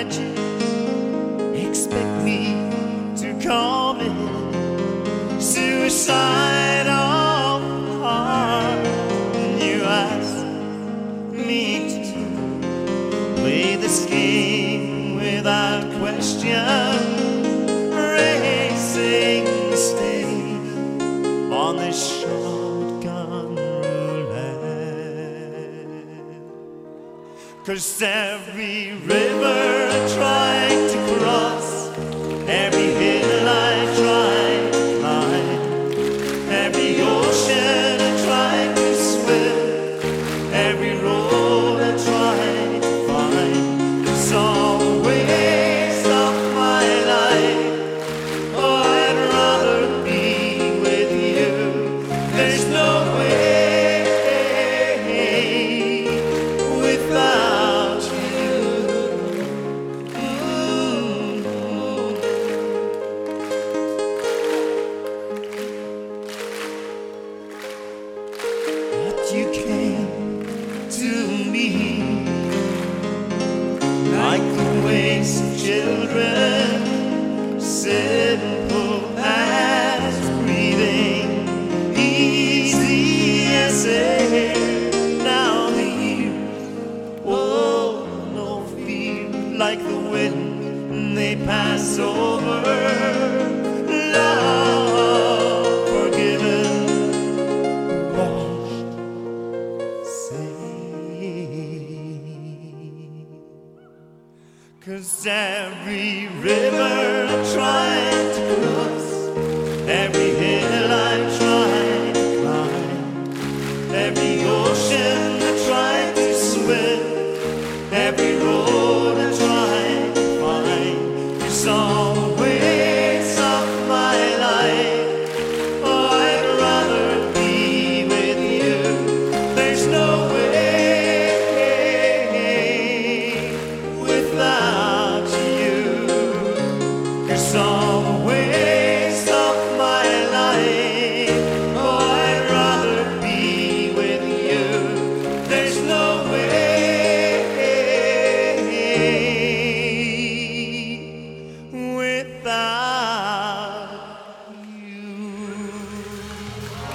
imagine, expect me to commit suicide of heart. You ask me to play this game without question, racing the stake on this shotgun roulette. 'Cause every river trying